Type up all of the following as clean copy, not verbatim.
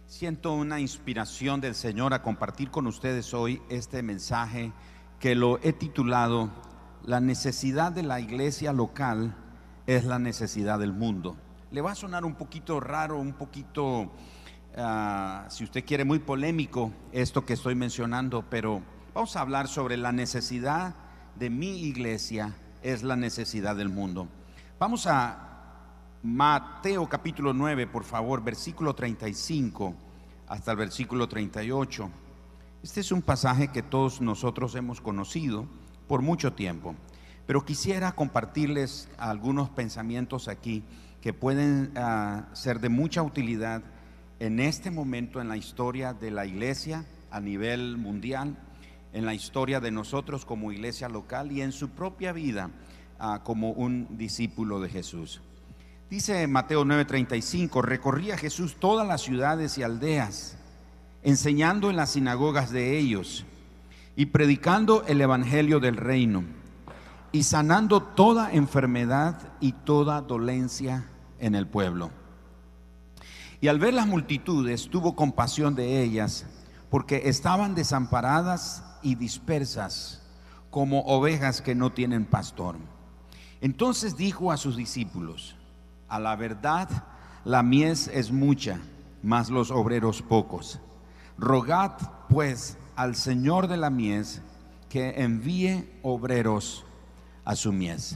Siento una inspiración del Señor a compartir con ustedes hoy este mensaje que lo he titulado La necesidad de la iglesia local es la necesidad del mundo. Le va a sonar un poquito raro, un poquito, si usted quiere, muy polémico esto que estoy mencionando, pero vamos a hablar sobre la necesidad de mi iglesia es la necesidad del mundo. Vamos a Mateo capítulo 9, por favor, versículo 35 hasta el versículo 38. Este es un pasaje que todos nosotros hemos conocido por mucho tiempo, pero quisiera compartirles algunos pensamientos aquí que pueden ser de mucha utilidad en este momento en la historia de la iglesia a nivel mundial, en la historia de nosotros como iglesia local y en su propia vida como un discípulo de Jesús. Dice Mateo 9:35, recorría Jesús todas las ciudades y aldeas, enseñando en las sinagogas de ellos y predicando el evangelio del reino y sanando toda enfermedad y toda dolencia en el pueblo. Y al ver las multitudes tuvo compasión de ellas, porque estaban desamparadas y dispersas como ovejas que no tienen pastor. Entonces dijo a sus discípulos: a la verdad, la mies es mucha, mas los obreros pocos. Rogad pues al Señor de la mies que envíe obreros a su mies.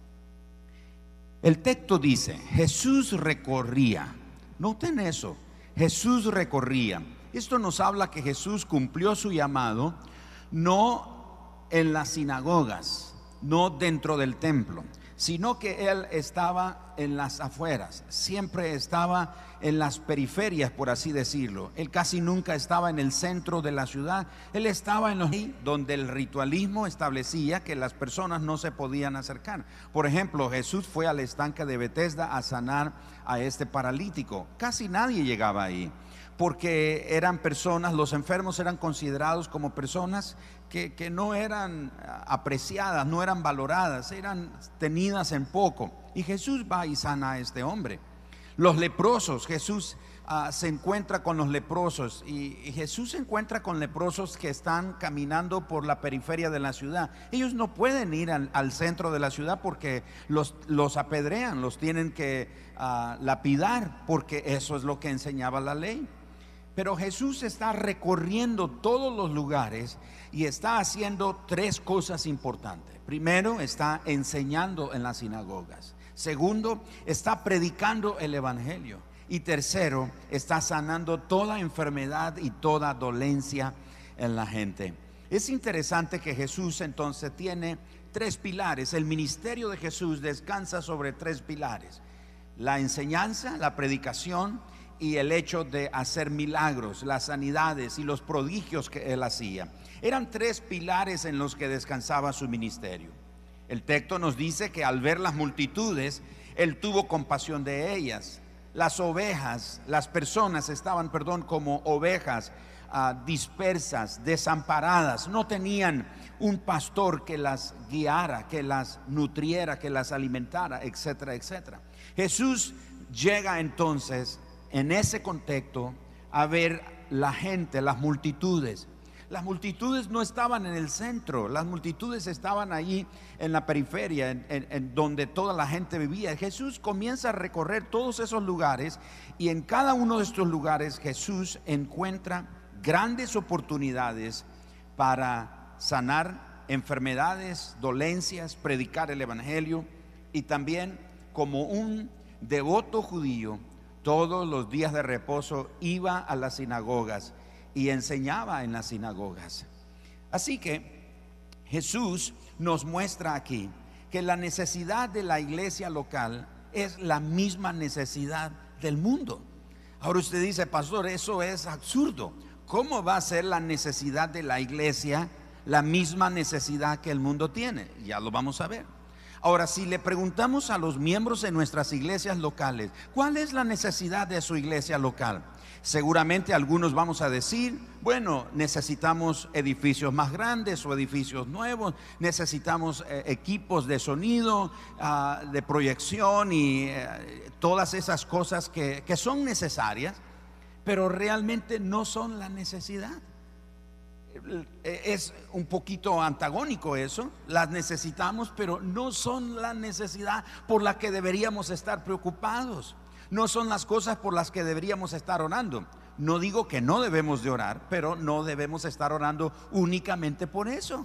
El texto dice: Jesús recorría. Noten eso, Jesús recorría. Esto nos habla que Jesús cumplió su llamado no en las sinagogas, no dentro del templo, sino que Él estaba en las afueras, siempre estaba en las periferias, por así decirlo. Él casi nunca estaba en el centro de la ciudad. Él estaba en los donde el ritualismo establecía que las personas no se podían acercar. Por ejemplo, Jesús fue al estanque de Betesda a sanar a este paralítico. Casi nadie llegaba ahí, porque eran personas, los enfermos eran considerados como personas que no eran apreciadas, no eran valoradas, eran tenidas en poco. Y Jesús va y sana a este hombre. Los leprosos, Jesús se encuentra con los leprosos y Jesús se encuentra con leprosos que están caminando por la periferia de la ciudad. Ellos no pueden ir al centro de la ciudad porque los apedrean, los tienen que lapidar, porque eso es lo que enseñaba la ley. Pero Jesús está recorriendo todos los lugares y está haciendo tres cosas importantes. Primero, está enseñando en las sinagogas. Segundo, está predicando el evangelio. Y tercero, está sanando toda enfermedad y toda dolencia en la gente. Es interesante que Jesús entonces tiene tres pilares. El ministerio de Jesús descansa sobre tres pilares: la enseñanza, la predicación y el hecho de hacer milagros, las sanidades y los prodigios que Él hacía. Eran tres pilares en los que descansaba su ministerio. El texto nos dice que al ver las multitudes, Él tuvo compasión de ellas. Las ovejas, las personas estaban, como ovejas dispersas, desamparadas. No tenían un pastor que las guiara, que las nutriera, que las alimentara, etcétera, etcétera. Jesús llega entonces en ese contexto a ver la gente, las multitudes. Las multitudes no estaban en el centro, las multitudes estaban allí en la periferia, en donde toda la gente vivía. Jesús comienza a recorrer todos esos lugares y en cada uno de estos lugares Jesús encuentra grandes oportunidades para sanar enfermedades, dolencias, predicar el evangelio. Y también, como un devoto judío, todos los días de reposo iba a las sinagogas y enseñaba en las sinagogas. Así que Jesús nos muestra aquí que la necesidad de la iglesia local es la misma necesidad del mundo. Ahora usted dice: pastor, eso es absurdo. ¿Cómo va a ser la necesidad de la iglesia la misma necesidad que el mundo tiene? Ya lo vamos a ver. Ahora, si le preguntamos a los miembros de nuestras iglesias locales, ¿cuál es la necesidad de su iglesia local? Seguramente algunos vamos a decir: bueno, necesitamos edificios más grandes o edificios nuevos, necesitamos equipos de sonido, de proyección y todas esas cosas que son necesarias. pero realmente no son la necesidad. Es un poquito antagónico eso. Las necesitamos, pero no son la necesidad por la que deberíamos estar preocupados. No son las cosas por las que deberíamos estar orando. No digo que no debemos de orar, pero no debemos estar orando únicamente por eso.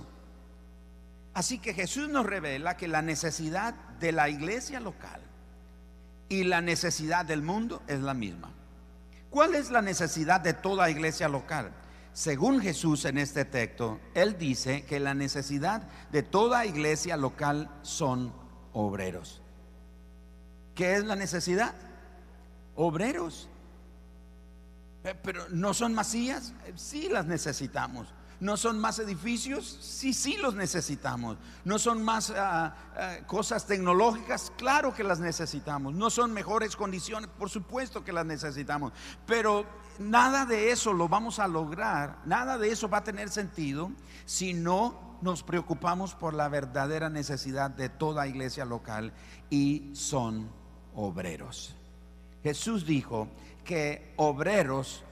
Así que Jesús nos revela que la necesidad de la iglesia local y la necesidad del mundo es la misma. ¿Cuál es la necesidad de toda iglesia local? Según Jesús en este texto, Él dice que la necesidad de toda iglesia local son obreros. ¿Qué es la necesidad? Obreros. Pero ¿no son más sillas? Sí las necesitamos. ¿No son más edificios? Sí los necesitamos. ¿No son más cosas tecnológicas? Claro que las necesitamos. ¿No son mejores condiciones? Por supuesto que las necesitamos. Pero nada de eso lo vamos a lograr, nada de eso va a tener sentido si no nos preocupamos por la verdadera necesidad de toda iglesia local, y son obreros. Jesús dijo que obreros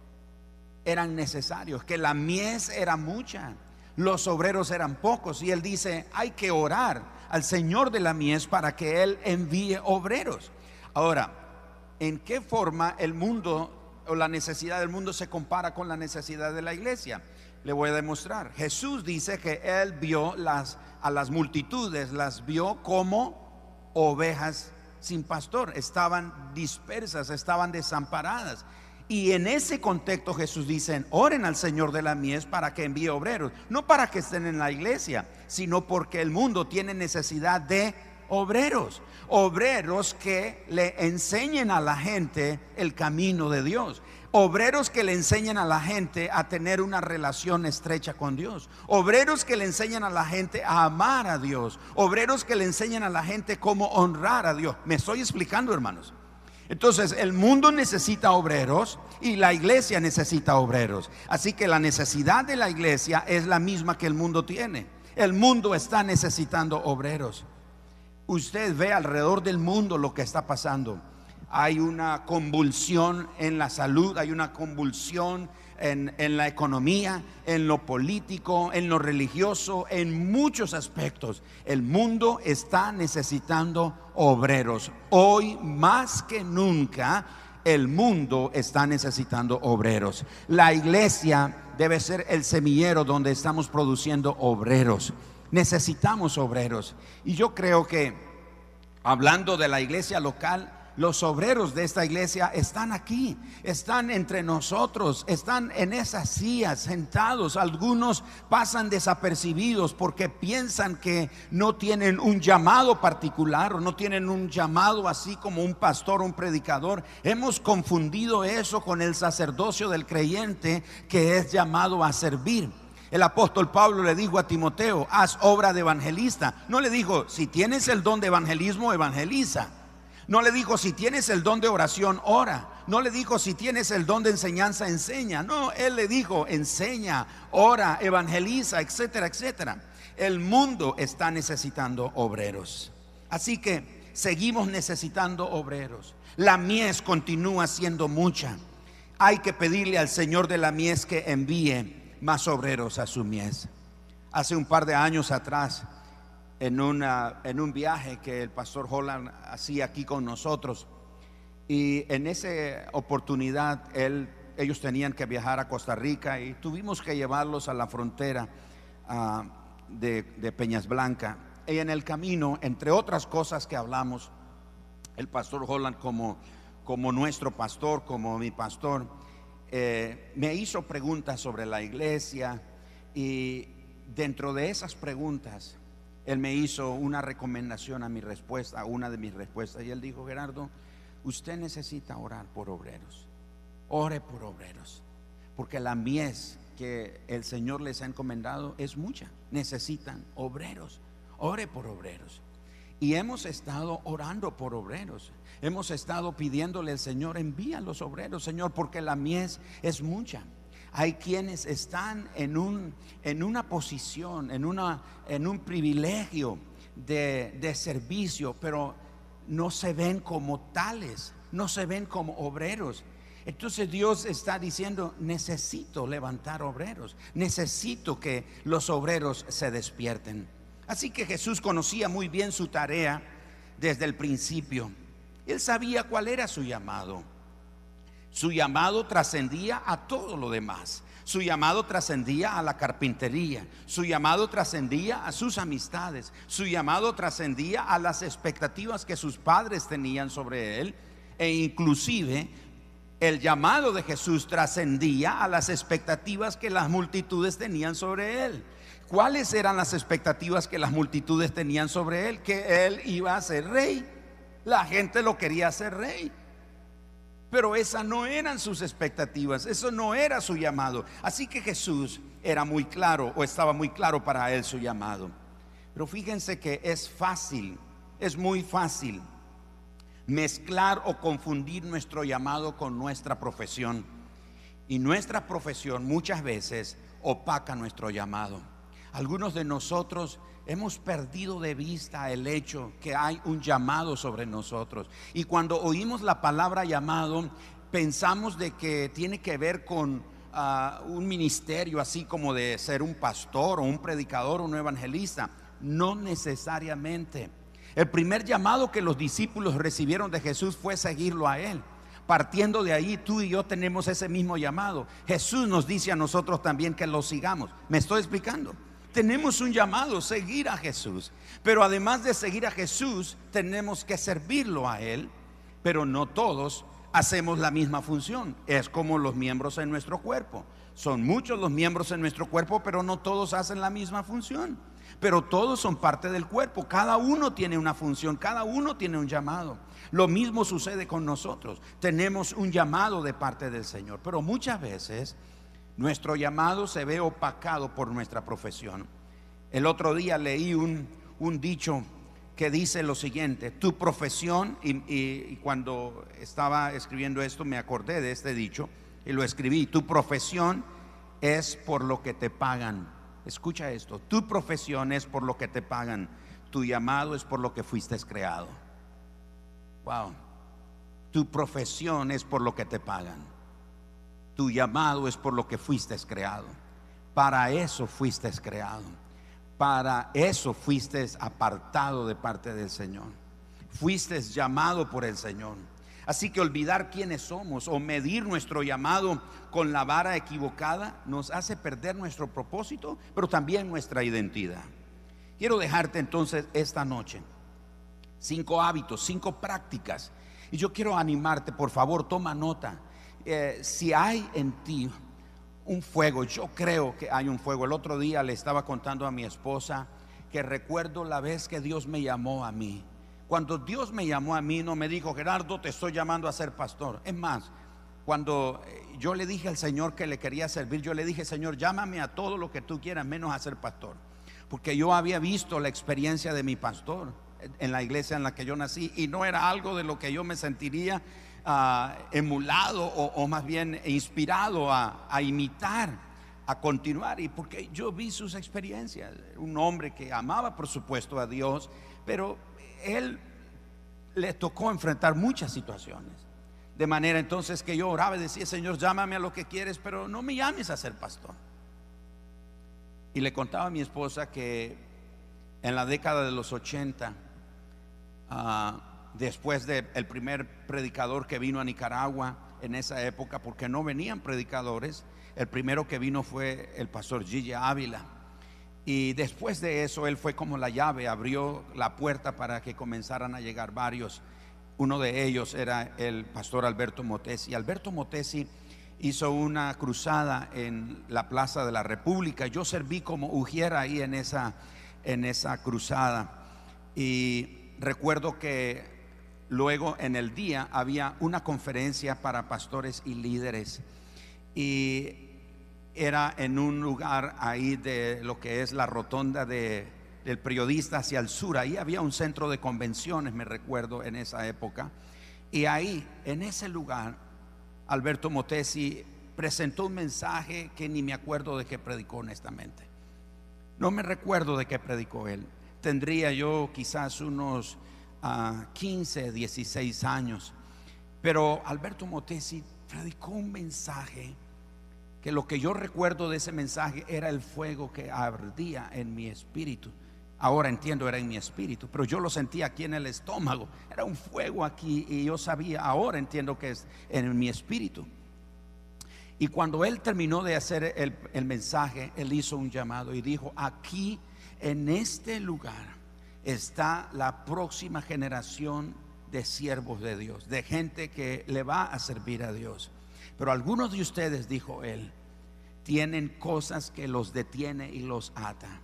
eran necesarios, que la mies era mucha, los obreros eran pocos, y Él dice: hay que orar al Señor de la mies para que Él envíe obreros. Ahora, ¿en qué forma el mundo o la necesidad del mundo se compara con la necesidad de la iglesia? Le voy a demostrar. Jesús dice que Él vio a las multitudes, las vio como ovejas sin pastor. Estaban dispersas, estaban desamparadas. Y en ese contexto Jesús dice: oren al Señor de la mies para que envíe obreros. No para que estén en la iglesia, sino porque el mundo tiene necesidad de obreros. Obreros que le enseñen a la gente el camino de Dios. Obreros que le enseñen a la gente a tener una relación estrecha con Dios. Obreros que le enseñan a la gente a amar a Dios. Obreros que le enseñan a la gente cómo honrar a Dios. ¿Me estoy explicando, hermanos? Entonces el mundo necesita obreros y la iglesia necesita obreros. Así que la necesidad de la iglesia es la misma que el mundo tiene. El mundo está necesitando obreros. Usted ve alrededor del mundo lo que está pasando. Hay una convulsión en la salud, hay una convulsión en la economía, en lo político, en lo religioso, en muchos aspectos. El mundo está necesitando obreros. Hoy más que nunca el mundo está necesitando obreros. La iglesia debe ser el semillero donde estamos produciendo obreros. Necesitamos obreros. Y yo creo que, hablando de la iglesia local, los obreros de esta iglesia están aquí, están entre nosotros, están en esas sillas sentados. Algunos pasan desapercibidos porque piensan que no tienen un llamado particular, o no tienen un llamado así como un pastor o un predicador. Hemos confundido eso con el sacerdocio del creyente, que es llamado a servir. El apóstol Pablo le dijo a Timoteo: haz obra de evangelista. No le dijo: si tienes el don de evangelismo, evangeliza. No le dijo: si tienes el don de oración, ora. No le dijo: si tienes el don de enseñanza, enseña. No, él le dijo: enseña, ora, evangeliza, etcétera, etcétera. El mundo está necesitando obreros. Así que seguimos necesitando obreros. La mies continúa siendo mucha. Hay que pedirle al Señor de la mies que envíe más obreros a su mies. Hace un par de años atrás, en un viaje que el pastor Holland hacía aquí con nosotros, y en esa oportunidad ellos tenían que viajar a Costa Rica y tuvimos que llevarlos a la frontera de Peñas Blanca. Y en el camino, entre otras cosas que hablamos, el pastor Holland como nuestro pastor, como mi pastor, me hizo preguntas sobre la iglesia, y dentro de esas preguntas él me hizo una recomendación a mi respuesta, a una de mis respuestas, y él dijo: Gerardo, usted necesita orar por obreros. Ore por obreros, porque la mies que el Señor les ha encomendado es mucha. Necesitan obreros. Ore por obreros. Y hemos estado orando por obreros. Hemos estado pidiéndole al Señor: envía los obreros, Señor, porque la mies es mucha. Hay quienes están en una posición, en un privilegio de servicio, pero no se ven como tales, no se ven como obreros. Entonces Dios está diciendo: necesito levantar obreros, necesito que los obreros se despierten. Así que Jesús conocía muy bien su tarea desde el principio. Él sabía cuál era su llamado. Su llamado trascendía a todo lo demás. Su llamado trascendía a la carpintería. Su llamado trascendía a sus amistades. Su llamado trascendía a las expectativas que sus padres tenían sobre él. E inclusive el llamado de Jesús trascendía a las expectativas que las multitudes tenían sobre él. ¿Cuáles eran las expectativas que las multitudes tenían sobre él? Que él iba a ser rey. La gente lo quería hacer rey. Pero esas no eran sus expectativas, eso no era su llamado. Así que Jesús era muy claro, o estaba muy claro para él su llamado. Pero fíjense que es fácil, es muy fácil mezclar o confundir nuestro llamado con nuestra profesión. Y nuestra profesión muchas veces opaca nuestro llamado. Algunos de nosotros hemos perdido de vista el hecho que hay un llamado sobre nosotros. Y cuando oímos la palabra llamado, pensamos de que tiene que ver con un ministerio, así como de ser un pastor o un predicador o un evangelista. No necesariamente. El primer llamado que los discípulos recibieron de Jesús fue seguirlo a él. Partiendo de ahí, tú y yo tenemos ese mismo llamado. Jesús nos dice a nosotros también que lo sigamos. ¿Me estoy explicando? Tenemos un llamado, seguir a Jesús. Pero además de seguir a Jesús, tenemos que servirlo a él. Pero no todos hacemos la misma función. Es como los miembros en nuestro cuerpo. Son muchos los miembros en nuestro cuerpo, pero no todos hacen la misma función. Pero todos son parte del cuerpo. Cada uno tiene una función, cada uno tiene un llamado. Lo mismo sucede con nosotros. Tenemos un llamado de parte del Señor, pero muchas veces nuestro llamado se ve opacado por nuestra profesión. El otro día leí un dicho que dice lo siguiente: tu profesión, y cuando estaba escribiendo esto me acordé de este dicho y lo escribí: tu profesión es por lo que te pagan. Escucha esto: tu profesión es por lo que te pagan, tu llamado es por lo que fuiste creado. Wow. Tu profesión es por lo que te pagan, tu llamado es por lo que fuiste creado. Para eso fuiste creado, para eso fuiste apartado de parte del Señor, fuiste llamado por el Señor. Así que olvidar quiénes somos o medir nuestro llamado con la vara equivocada nos hace perder nuestro propósito, pero también nuestra identidad. Quiero dejarte entonces esta noche 5 hábitos, 5 prácticas, y yo quiero animarte. Por favor, toma nota. Si hay en ti un fuego, yo creo que hay un fuego. El otro día le estaba contando a mi esposa que recuerdo la vez que Dios me llamó a mí. Cuando Dios me llamó a mí, no me dijo: Gerardo, te estoy llamando a ser pastor. Es más, cuando yo le dije al Señor que le quería servir, yo le dije: Señor, llámame a todo lo que tú quieras menos a ser pastor. Porque yo había visto la experiencia de mi pastor en la iglesia en la que yo nací, y no era algo de lo que yo me sentiría emulado o más bien inspirado a imitar, a continuar. Y porque yo vi sus experiencias. Un hombre que amaba, por supuesto, a Dios, pero él le tocó enfrentar muchas situaciones, de manera entonces que yo oraba y decía: Señor, llámame a lo que quieres, pero no me llames a ser pastor. Y le contaba a mi esposa que en la década de los 80, después del primer predicador que vino a Nicaragua en esa época, porque no venían predicadores, el primero que vino fue el pastor Gigi Ávila. Y después de eso él fue como la llave, abrió la puerta para que comenzaran a llegar varios. Uno de ellos era el pastor Alberto Motesi. Alberto Motesi hizo una cruzada en la Plaza de la República. Yo serví como ujiera ahí en esa cruzada. Y recuerdo que luego en el día había una conferencia para pastores y líderes, y era en un lugar ahí de lo que es la rotonda del Periodista hacia el sur. Ahí había un centro de convenciones, me recuerdo, en esa época. Y ahí, en ese lugar, Alberto Motesi presentó un mensaje que ni me acuerdo de qué predicó, honestamente. No me recuerdo de qué predicó él. Tendría yo quizás unos 15, 16 años. Pero Alberto Motesi predicó un mensaje que lo que yo recuerdo de ese mensaje era el fuego que ardía en mi espíritu. Ahora entiendo, era en mi espíritu, pero yo lo sentía aquí en el estómago. Era un fuego aquí y yo sabía, ahora entiendo que es en mi espíritu. Y cuando él terminó de hacer el mensaje, él hizo un llamado y dijo: aquí en este lugar está la próxima generación de siervos de Dios, de gente que le va a servir a Dios. Pero algunos de ustedes, dijo él, tienen cosas que los detiene y los ata.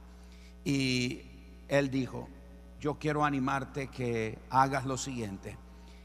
Y él dijo: yo quiero animarte que hagas lo siguiente,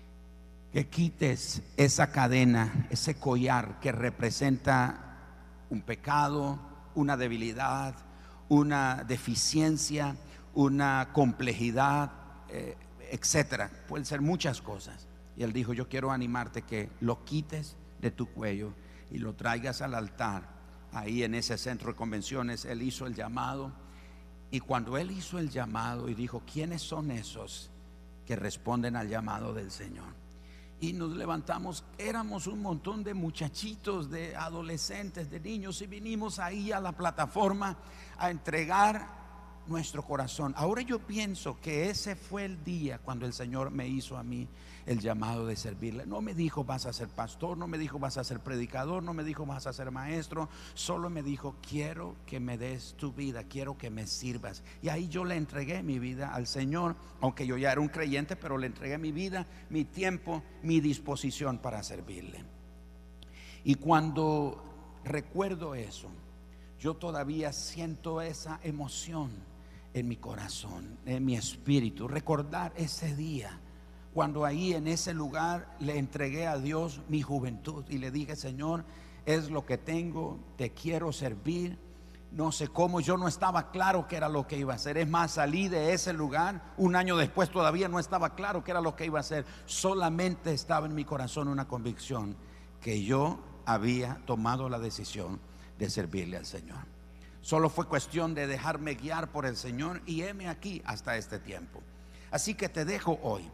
que quites esa cadena, ese collar que representa un pecado, una debilidad, una deficiencia, una complejidad, etcétera. Pueden ser muchas cosas. Y él dijo: yo quiero animarte que lo quites de tu cuello y lo traigas al altar. Ahí en ese centro de convenciones él hizo el llamado. Y cuando él hizo el llamado y dijo: ¿quiénes son esos que responden al llamado del Señor? Y nos levantamos, éramos un montón de muchachitos, de adolescentes, de niños, y vinimos ahí a la plataforma a entregar nuestro corazón. Ahora yo pienso que ese fue el día cuando el Señor me hizo a mí el llamado de servirle. No me dijo: vas a ser pastor, no me dijo: vas a ser predicador, no me dijo: vas a ser maestro. Solo me dijo: quiero que me des tu vida, quiero que me sirvas. Y ahí yo le entregué mi vida al Señor, aunque yo ya era un creyente, pero le entregué mi vida, mi tiempo, mi disposición para servirle. Y cuando recuerdo eso, yo todavía siento esa emoción en mi corazón, en mi espíritu. Recordar ese día cuando ahí en ese lugar le entregué a Dios mi juventud y le dije: Señor, es lo que tengo, te quiero servir. No sé cómo, yo no estaba claro qué era lo que iba a hacer. Es más, salí de ese lugar un año después, todavía no estaba claro qué era lo que iba a hacer. Solamente estaba en mi corazón una convicción que yo había tomado la decisión de servirle al Señor. Solo fue cuestión de dejarme guiar por el Señor, y heme aquí hasta este tiempo. Así que te dejo hoy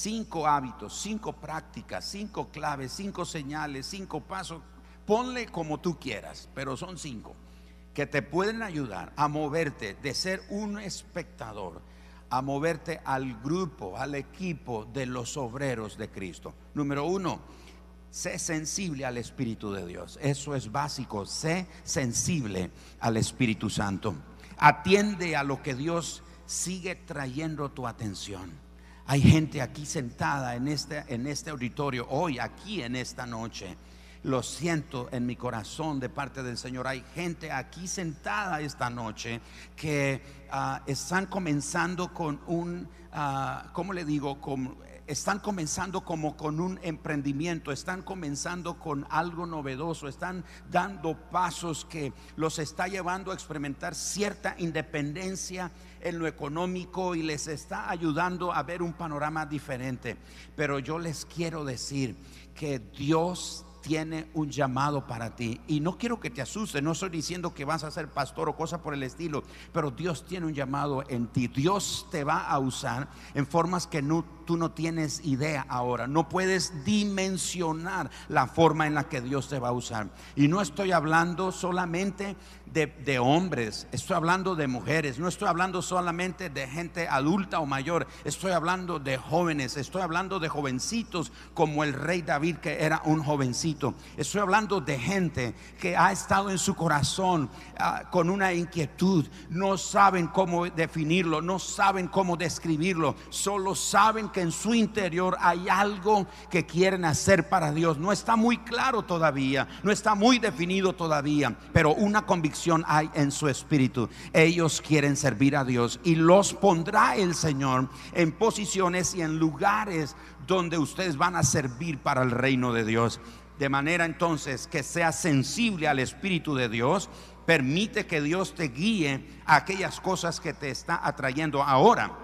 5 hábitos, 5 prácticas, 5 claves, 5 señales, 5 pasos. Ponle como tú quieras, pero son 5 que te pueden ayudar a moverte de ser un espectador a moverte al grupo, al equipo de los obreros de Cristo. Número 1, sé sensible al Espíritu de Dios. Eso es básico. Sé sensible al Espíritu Santo. Atiende a lo que Dios sigue trayendo tu atención. Hay gente aquí sentada en este auditorio hoy, aquí en esta noche. Lo siento en mi corazón de parte del Señor. Hay gente aquí sentada esta noche que están comenzando con un, ¿cómo le digo? Están comenzando como con un emprendimiento, están comenzando con algo novedoso, están dando pasos que los está llevando a experimentar cierta independencia en lo económico y les está ayudando a ver un panorama diferente. Pero yo les quiero decir que Dios tiene un llamado para ti, y no quiero que te asustes. No estoy diciendo que vas a ser pastor o cosa por el estilo, pero Dios tiene un llamado en ti. Dios te va a usar en formas que tú no tienes idea ahora. No puedes dimensionar la forma en la que Dios te va a usar. Y no estoy hablando solamente de hombres, estoy hablando de mujeres, no estoy hablando solamente de gente adulta o mayor, estoy hablando de jóvenes, estoy hablando de jovencitos como el rey David, que era un jovencito. Estoy hablando de gente que ha estado en su corazón con una inquietud, no saben cómo definirlo, no saben cómo describirlo, solo saben que en su interior hay algo que quieren hacer para Dios. No está muy claro todavía, no está muy definido todavía, pero una convicción hay en su espíritu. Ellos quieren servir a Dios, y los pondrá el Señor en posiciones y en lugares donde ustedes van a servir para el reino de Dios. De manera entonces que seas sensible al Espíritu de Dios. Permite que Dios te guíe a aquellas cosas que te está atrayendo ahora.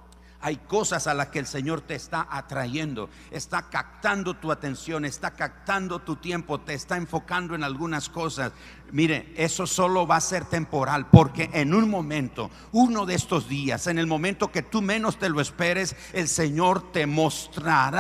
Hay cosas a las que el Señor te está atrayendo, está captando tu atención, está captando tu tiempo, te está enfocando en algunas cosas. Mire, eso solo va a ser temporal, porque en un momento, uno de estos días, en el momento que tú menos te lo esperes, el Señor te mostrará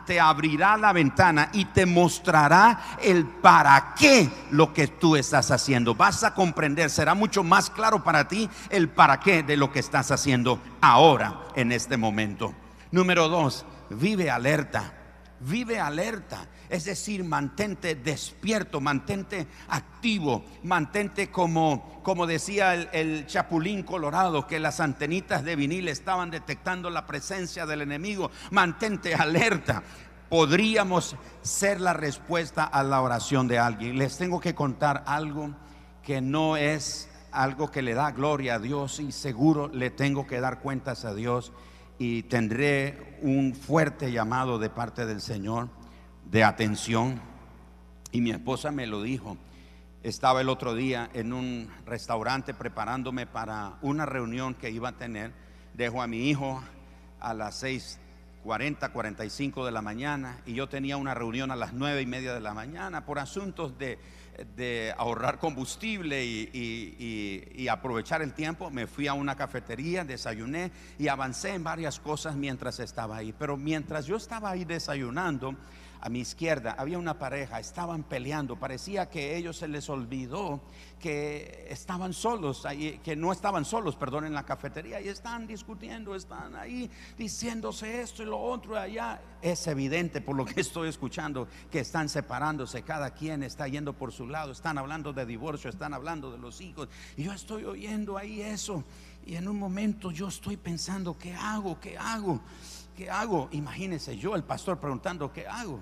te abrirá la ventana y te mostrará el para qué lo que tú estás haciendo. Vas a comprender, será mucho más claro para ti el para qué de lo que estás haciendo ahora, en este momento. Número 2, vive alerta. Vive alerta, es decir, mantente despierto, mantente activo, mantente como decía el Chapulín Colorado, que las antenitas de vinil estaban detectando la presencia del enemigo. Mantente alerta. Podríamos ser la respuesta a la oración de alguien. Les tengo que contar algo que no es algo que le da gloria a Dios, y seguro le tengo que dar cuentas a Dios, y tendré un fuerte llamado de parte del Señor de atención. Y mi esposa me lo dijo. Estaba el otro día en un restaurante preparándome para una reunión que iba a tener. Dejo a mi hijo a las 6:40, 45 de la mañana, y yo tenía una reunión a las 9:30 de la mañana. Por asuntos de ahorrar combustible y aprovechar el tiempo, me fui a una cafetería, desayuné y avancé en varias cosas mientras estaba ahí. Pero mientras yo estaba ahí desayunando, a mi izquierda había una pareja, estaban peleando. Parecía que a ellos se les olvidó que estaban solos, que no estaban solos, perdón, en la cafetería, y están discutiendo, están ahí diciéndose esto y lo otro allá. Es evidente por lo que estoy escuchando que están separándose, cada quien está yendo por su lado, están hablando de divorcio, están hablando de los hijos, y yo estoy oyendo ahí eso. Y en un momento yo estoy pensando, ¿qué hago? ¿Qué hago? ¿Qué hago? Imagínense yo, el pastor, preguntando, ¿qué hago?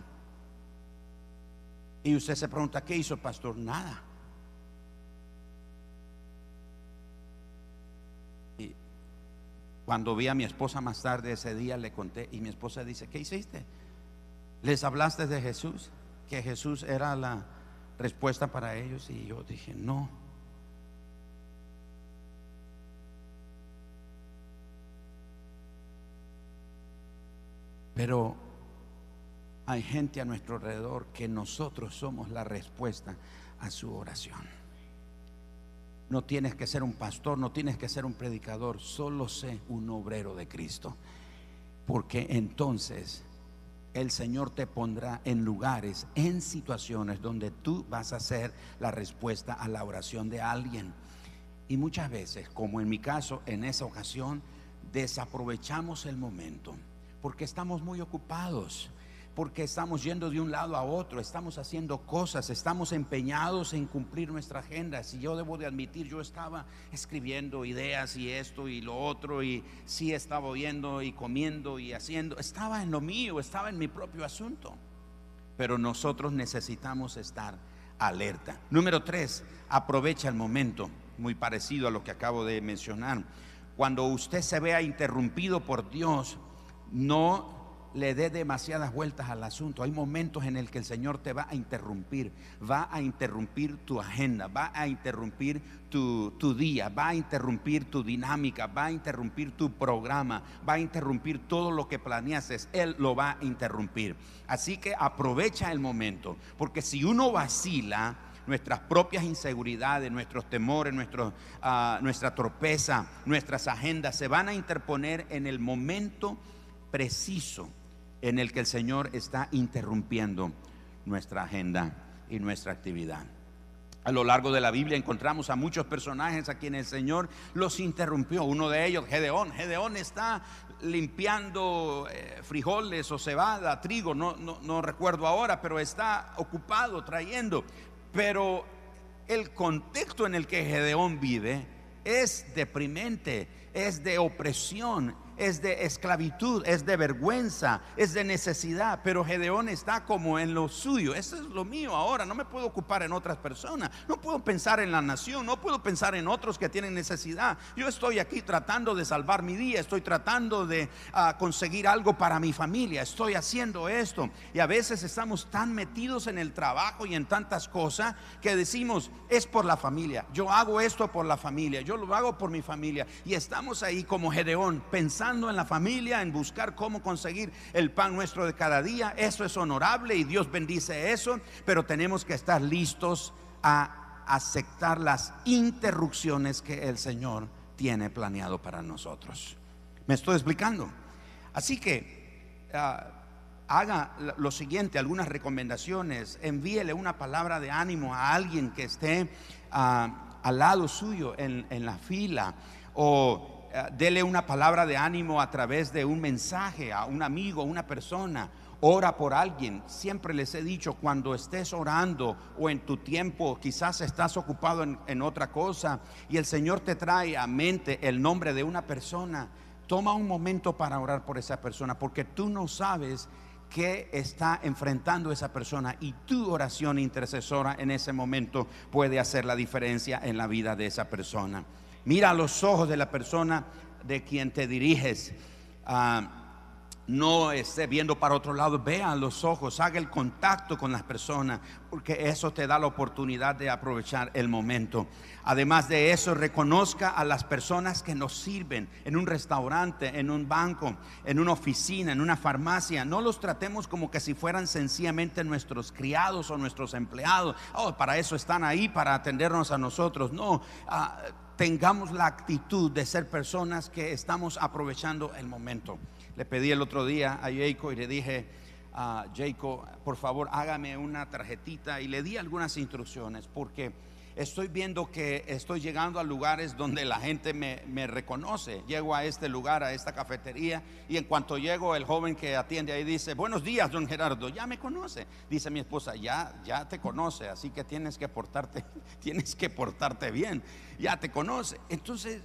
Y usted se pregunta, ¿qué hizo el pastor? Nada. Y cuando vi a mi esposa más tarde ese día, le conté, y mi esposa dice, ¿qué hiciste? ¿Les hablaste de Jesús? ¿Que Jesús era la respuesta para ellos? Y yo dije, no. Pero hay gente a nuestro alrededor que nosotros somos la respuesta a su oración. No tienes que ser un pastor, no tienes que ser un predicador, solo sé un obrero de Cristo, porque entonces el Señor te pondrá en lugares, en situaciones donde tú vas a ser la respuesta a la oración de alguien. Y muchas veces, como en mi caso, en esa ocasión, desaprovechamos el momento porque estamos muy ocupados, porque estamos yendo de un lado a otro, estamos haciendo cosas, estamos empeñados en cumplir nuestra agenda. Si yo debo de admitir, yo estaba escribiendo ideas y esto y lo otro, y sí estaba oyendo y comiendo y haciendo, estaba en lo mío, estaba en mi propio asunto. Pero nosotros necesitamos estar alerta. Número 3, aprovecha el momento, muy parecido a lo que acabo de mencionar. Cuando usted se vea interrumpido por Dios, no le dé demasiadas vueltas al asunto. Hay momentos en el que el Señor te va a interrumpir tu agenda, va a interrumpir tu día, va a interrumpir tu dinámica, va a interrumpir tu programa, va a interrumpir todo lo que planeases. Él lo va a interrumpir. Así que aprovecha el momento, porque si uno vacila, nuestras propias inseguridades, nuestros temores, nuestra torpeza, nuestras agendas se van a interponer en el momento preciso en el que el Señor está interrumpiendo nuestra agenda y nuestra actividad. A lo largo de la Biblia encontramos a muchos personajes a quienes el Señor los interrumpió. Uno de ellos, Gedeón. Gedeón está limpiando frijoles o cebada, trigo, no recuerdo ahora, pero está ocupado trayendo. Pero el contexto en el que Gedeón vive es deprimente, es de opresión, es de esclavitud, es de vergüenza, es de necesidad. Pero Gedeón está como en lo suyo. Eso es lo mío ahora, no me puedo ocupar en otras personas, no puedo pensar en la nación, no puedo pensar en otros que tienen necesidad. Yo estoy aquí tratando de salvar mi día, estoy tratando de conseguir algo para mi familia, estoy haciendo esto. Y a veces estamos tan metidos en el trabajo y en tantas cosas que decimos, es por la familia, yo hago esto por la familia, yo lo hago por mi familia. Y estamos ahí como Gedeón, pensando en la familia, en buscar cómo conseguir el pan nuestro de cada día. Eso es honorable y Dios bendice eso, pero tenemos que estar listos a aceptar las interrupciones que el Señor tiene planeado para nosotros. ¿Me estoy explicando? Así que haga lo siguiente, algunas recomendaciones. Envíele una palabra de ánimo a alguien que esté al lado suyo en la fila, o dele una palabra de ánimo a través de un mensaje a un amigo, una persona. Ora por alguien. Siempre les he dicho, cuando estés orando o en tu tiempo, quizás estás ocupado en otra cosa y el Señor te trae a mente el nombre de una persona, toma un momento para orar por esa persona, porque tú no sabes qué está enfrentando esa persona, y tu oración intercesora en ese momento puede hacer la diferencia en la vida de esa persona. Mira a los ojos de la persona de quien te diriges. No esté viendo para otro lado, vea a los ojos, haga el contacto con las personas, porque eso te da la oportunidad de aprovechar el momento. Además de eso, reconozca a las personas que nos sirven en un restaurante, en un banco, en una oficina, en una farmacia. No los tratemos como que si fueran sencillamente nuestros criados o nuestros empleados. Para eso están ahí, para atendernos a nosotros. No, tengamos la actitud de ser personas que estamos aprovechando el momento. Le pedí el otro día a Jacob y le dije: Jacob, por favor, hágame una tarjetita, y le di algunas instrucciones, porque estoy viendo que estoy llegando a lugares donde la gente me reconoce. Llego a este lugar, a esta cafetería, y en cuanto llego, el joven que atiende ahí dice: buenos días, don Gerardo. Ya me conoce. Dice mi esposa: ya te conoce, así que tienes que portarte bien. Ya te conoce. Entonces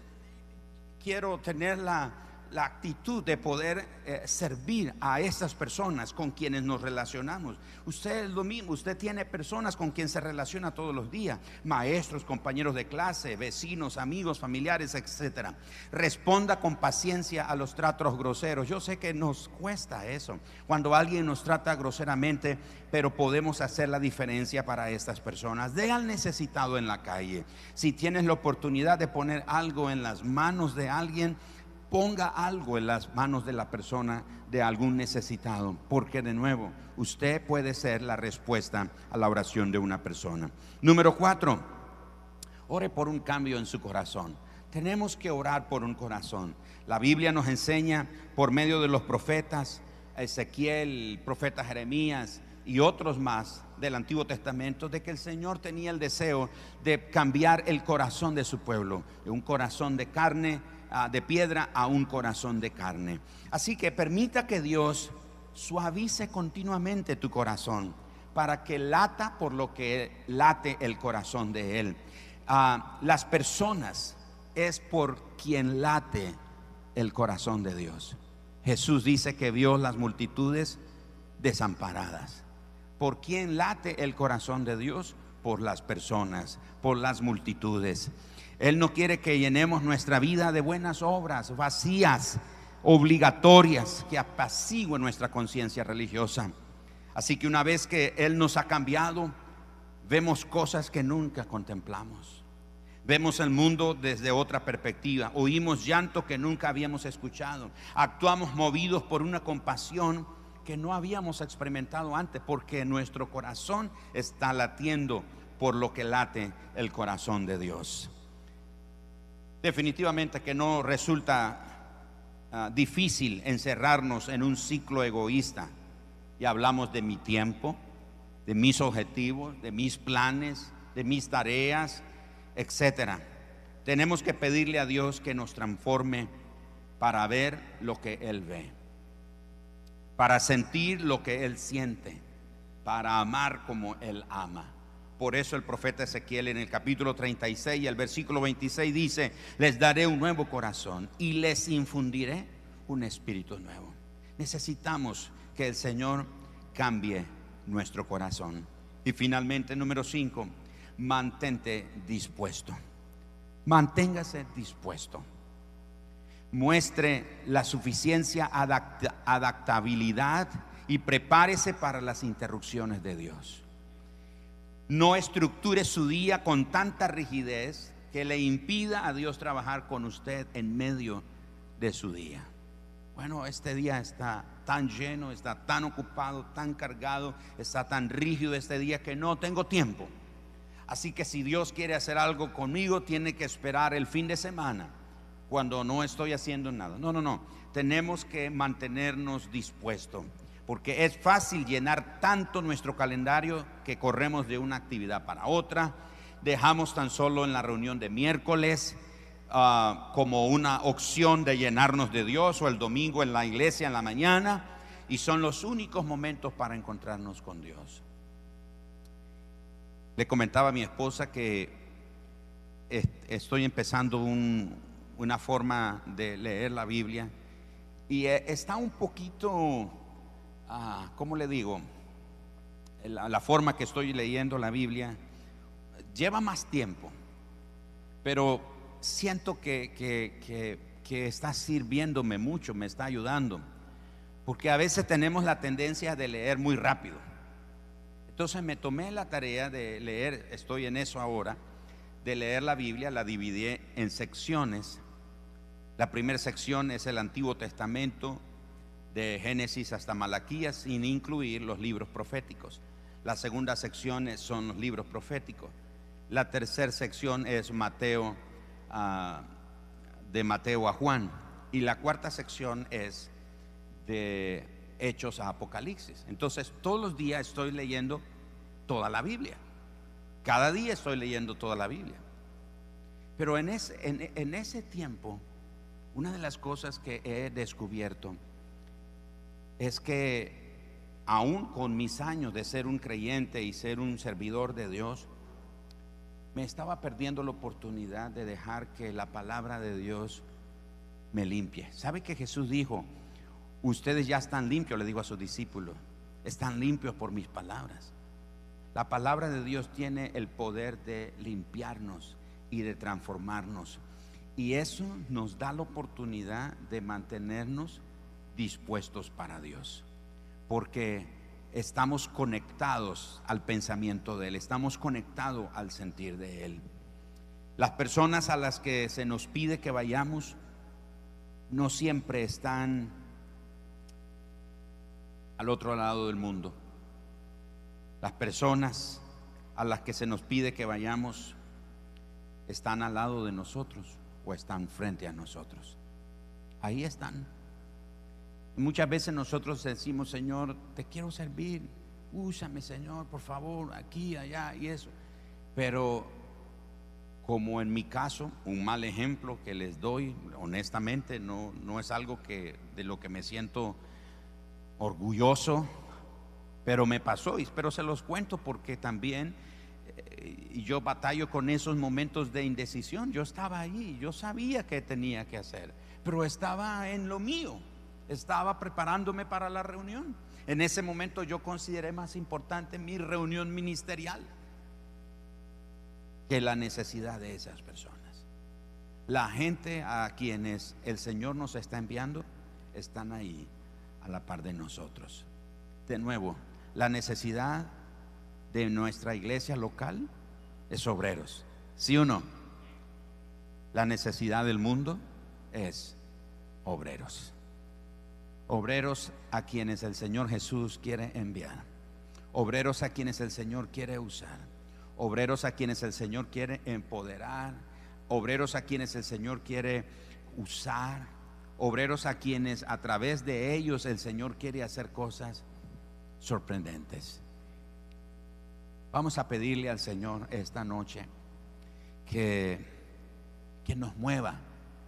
quiero tener la actitud de poder servir a esas personas con quienes nos relacionamos. Usted es lo mismo, usted tiene personas con quien se relaciona todos los días: maestros, compañeros de clase, vecinos, amigos, familiares, etcétera. Responda con paciencia a los tratos groseros. Yo sé que nos cuesta eso cuando alguien nos trata groseramente, pero podemos hacer la diferencia para estas personas. Dé al necesitado en la calle. Si tienes la oportunidad de poner algo en las manos de alguien, ponga algo en las manos de la persona, de algún necesitado, porque de nuevo usted puede ser la respuesta a la oración de una persona. Número 4, ore por un cambio en su corazón. Tenemos que orar por un corazón. La Biblia nos enseña por medio de los profetas, Ezequiel, el profeta Jeremías y otros más del Antiguo Testamento, de que el Señor tenía el deseo de cambiar el corazón de su pueblo, de un corazón de carne, de piedra, a un corazón de carne. Así que permita que Dios suavice continuamente tu corazón, para que lata por lo que late el corazón de Él. Las personas es por quien late el corazón de Dios. Jesús dice que vio las multitudes desamparadas. ¿Por quién late el corazón de Dios? Por las personas, por las multitudes. Él no quiere que llenemos nuestra vida de buenas obras vacías, obligatorias, que apacigüen nuestra conciencia religiosa. Así que una vez que Él nos ha cambiado, vemos cosas que nunca contemplamos. Vemos el mundo desde otra perspectiva. Oímos llanto que nunca habíamos escuchado. Actuamos movidos por una compasión que no habíamos experimentado antes, porque nuestro corazón está latiendo por lo que late el corazón de Dios. Definitivamente que no resulta difícil encerrarnos en un ciclo egoísta. Y hablamos de mi tiempo, de mis objetivos, de mis planes, de mis tareas, etcétera. Tenemos que pedirle a Dios que nos transforme para ver lo que Él ve, para sentir lo que Él siente, para amar como Él ama. Por eso el profeta Ezequiel en el capítulo 36 y el versículo 26 dice: les daré un nuevo corazón y les infundiré un espíritu nuevo. Necesitamos que el Señor cambie nuestro corazón. Y finalmente, número 5, mantente dispuesto. Manténgase dispuesto. Muestre la suficiencia adaptabilidad y prepárese para las interrupciones de Dios. No estructure su día con tanta rigidez que le impida a Dios trabajar con usted en medio de su día. Bueno, este día está tan lleno, está tan ocupado, tan cargado, está tan rígido este día que no tengo tiempo. Así que si Dios quiere hacer algo conmigo, tiene que esperar el fin de semana, cuando no estoy haciendo nada. No. Tenemos que mantenernos dispuestos. porque es fácil llenar tanto nuestro calendario que corremos de una actividad para otra. Dejamos tan solo en la reunión de miércoles como una opción de llenarnos de Dios, o el domingo en la iglesia en la mañana, y son los únicos momentos para encontrarnos con Dios. Le comentaba a mi esposa que estoy empezando una forma de leer la Biblia, y está un poquito, ¿cómo le digo? La forma que estoy leyendo la Biblia lleva más tiempo, pero siento que está sirviéndome mucho, me está ayudando, porque a veces tenemos la tendencia de leer muy rápido. Entonces me tomé la tarea de leer, estoy en eso ahora, de leer la Biblia. La dividí en secciones. La primera sección es el Antiguo Testamento, de Génesis hasta Malaquías, sin incluir los libros proféticos. La segunda sección son los libros proféticos. La tercera sección es Mateo, de Mateo a Juan, y la cuarta sección es de Hechos a Apocalipsis. Entonces todos los días estoy leyendo toda la Biblia. Cada día estoy leyendo toda la Biblia. Pero en ese tiempo, una de las cosas que he descubierto es que aún con mis años de ser un creyente y ser un servidor de Dios, me estaba perdiendo la oportunidad de dejar que la palabra de Dios me limpie. ¿Sabe que Jesús dijo: ustedes ya están limpios? Le digo a sus discípulos, están limpios por mis palabras. La palabra de Dios tiene el poder de limpiarnos y de transformarnos, y eso nos da la oportunidad de mantenernos dispuestos para Dios, porque estamos conectados al pensamiento de Él, estamos conectados al sentir de Él. Las personas a las que se nos pide que vayamos no siempre están al otro lado del mundo. Las personas a las que se nos pide que vayamos están al lado de nosotros o están frente a nosotros. Ahí están. Y muchas veces nosotros decimos: Señor, te quiero servir, úsame, Señor, por favor, aquí, allá y eso. Pero como en mi caso, un mal ejemplo que les doy, honestamente, no es algo de lo que me siento orgulloso, pero me pasó, pero se los cuento porque también yo batallo con esos momentos de indecisión. Yo estaba ahí, yo sabía que tenía que hacer, pero estaba en lo mío, estaba preparándome para la reunión. En ese momento yo consideré más importante mi reunión ministerial que la necesidad de esas personas. La gente a quienes el Señor nos está enviando están ahí a la par de nosotros. De nuevo, la necesidad de nuestra iglesia local es obreros, ¿sí o no? La necesidad del mundo es obreros. Obreros a quienes el Señor Jesús quiere enviar. Obreros a quienes el Señor quiere usar. Obreros a quienes el Señor quiere empoderar. Obreros a quienes el Señor quiere usar. Obreros a quienes a través de ellos el Señor quiere hacer cosas sorprendentes. Vamos a pedirle al Señor esta noche que nos mueva,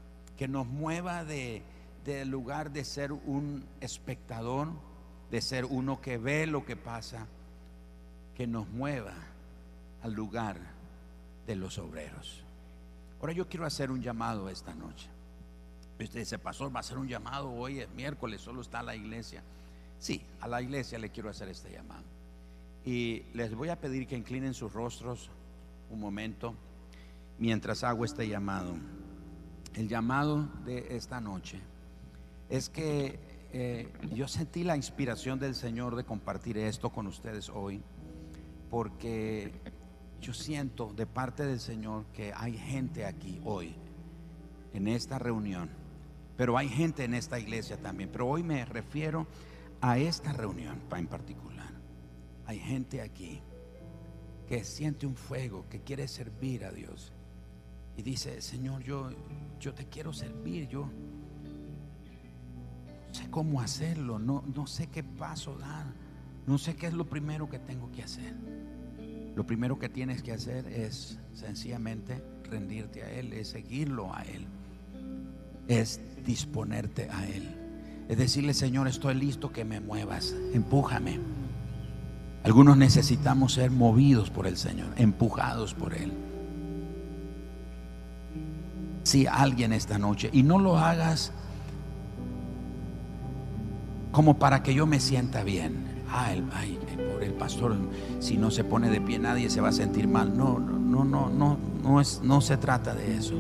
del lugar de ser un espectador, de ser uno que ve lo que pasa, que nos mueva al lugar de los obreros. Ahora yo quiero hacer un llamado esta noche. Usted dice: pastor, va a hacer un llamado, hoy es miércoles, solo está la iglesia. Sí, a la iglesia le quiero hacer este llamado, y les voy a pedir que inclinen sus rostros un momento mientras hago este llamado. El llamado de esta noche es que yo sentí la inspiración del Señor de compartir esto con ustedes hoy, porque yo siento de parte del Señor que hay gente aquí hoy en esta reunión, pero hay gente en esta iglesia también, pero hoy me refiero a esta reunión en particular. Hay gente aquí que siente un fuego, que quiere servir a Dios y dice: Señor, yo te quiero servir, yo no sé cómo hacerlo, no sé qué paso dar, no sé qué es lo primero que tengo que hacer. Lo primero que tienes que hacer es sencillamente rendirte a Él, es seguirlo a Él, es disponerte a Él, es decirle: Señor, estoy listo, que me muevas, empújame. Algunos necesitamos ser movidos por el Señor, empujados por Él. Si alguien esta noche, y no lo hagas como para que yo me sienta bien, por el pastor, si no se pone de pie nadie se va a sentir mal. No se trata de eso.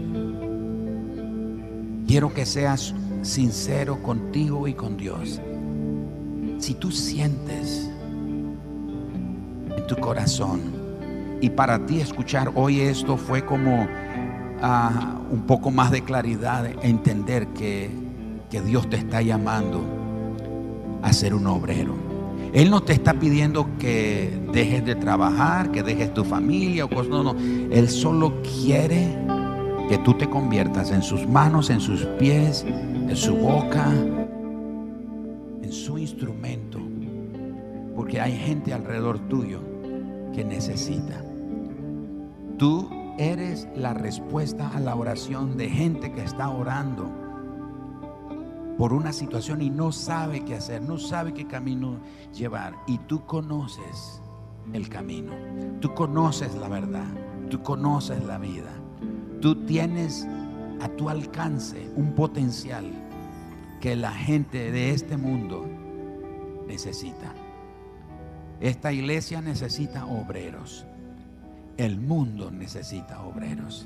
Quiero que seas sincero contigo y con Dios. Si tú sientes en tu corazón, y para ti escuchar hoy esto fue como un poco más de claridad, entender que Dios te está llamando a ser un obrero. Él no te está pidiendo que dejes de trabajar, que dejes tu familia o cosas. No. Él solo quiere que tú te conviertas en sus manos, en sus pies, en su boca, en su instrumento, porque hay gente alrededor tuyo que necesita. Tú eres la respuesta a la oración de gente que está orando por una situación y no sabe qué hacer, no sabe qué camino llevar. Y tú conoces el camino, tú conoces la verdad, tú conoces la vida. Tú tienes a tu alcance un potencial que la gente de este mundo necesita. Esta iglesia necesita obreros. El mundo necesita obreros.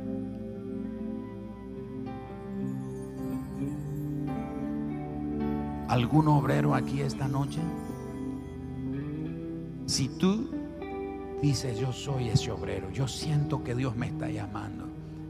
¿Algún obrero aquí esta noche? Si tú dices: yo soy ese obrero, yo siento que Dios me está llamando,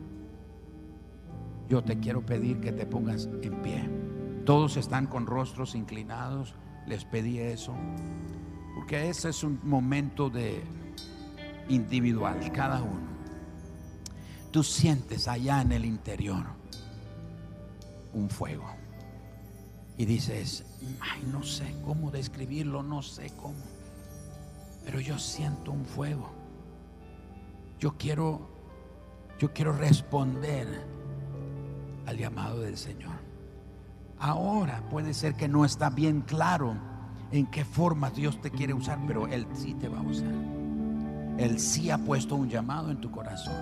yo te quiero pedir que te pongas en pie. Todos están con rostros inclinados. Les pedí eso porque ese es un momento de individual, cada uno. Tú sientes allá en el interior un fuego y dices: no sé cómo describirlo, no sé cómo, pero yo siento un fuego. Yo quiero responder al llamado del Señor. Ahora puede ser que no está bien claro en qué forma Dios te quiere usar, pero Él sí te va a usar. Él sí ha puesto un llamado en tu corazón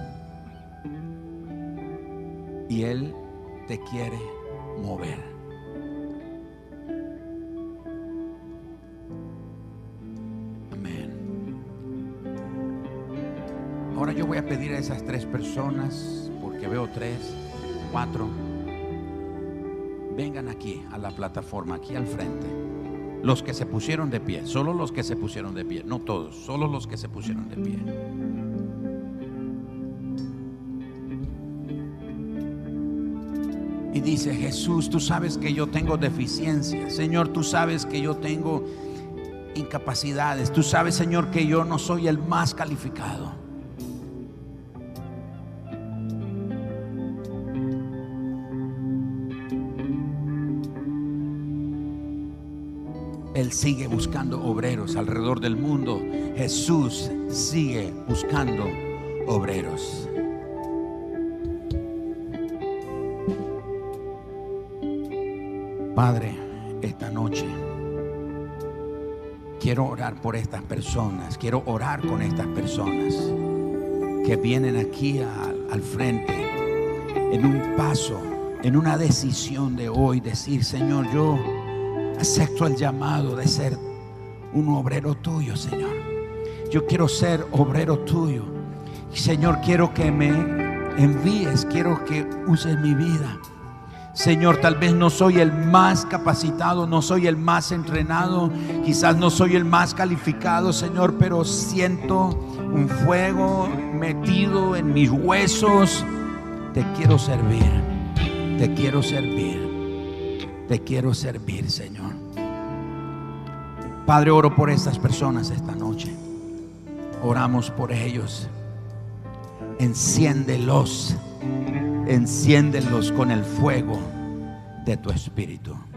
y Él te quiere mover. Amén. Ahora yo voy a pedir a esas 3 personas, porque veo 3, 4, vengan aquí a la plataforma, aquí al frente. Los que se pusieron de pie, solo los que se pusieron de pie, no todos, solo los que se pusieron de pie. Y dice: Jesús, tú sabes que yo tengo deficiencias. Señor, tú sabes que yo tengo incapacidades. Tú sabes, Señor, que yo no soy el más calificado. Él sigue buscando obreros alrededor del mundo. Jesús sigue buscando obreros. Padre, esta noche quiero orar por estas personas. Quiero orar con estas personas que vienen aquí al frente en un paso, en una decisión de hoy, decir: Señor, yo acepto el llamado de ser un obrero tuyo, Señor. Yo quiero ser obrero tuyo. Señor, quiero que me envíes, quiero que uses mi vida. Señor, tal vez no soy el más capacitado, no soy el más entrenado, quizás no soy el más calificado, Señor, pero siento un fuego metido en mis huesos. Te quiero servir, te quiero servir. Te quiero servir, Señor. Padre, oro por estas personas esta noche. Oramos por ellos. Enciéndelos con el fuego de tu Espíritu.